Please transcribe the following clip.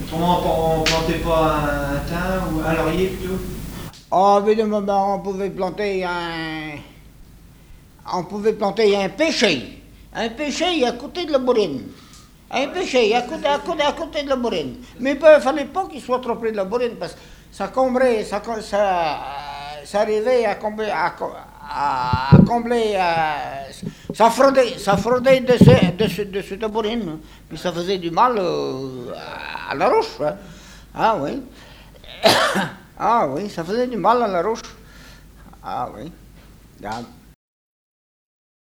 Comment on plantait pas un thym ou un laurier plutôt? Ah, évidemment, ben, on pouvait planter un pêcher. Un pêcher à côté de la bourrine. Un pêcher à côté de la bourrine. Mais il ne fallait pas qu'il soit trop près de la bourrine parce que ça comblerait, ça arrivait à combler, ça fraudait dessus la bourrine. Puis ça faisait du mal à la roche. Hein. Ah oui. Ah oui, ça faisait du mal à la roche. Ah oui.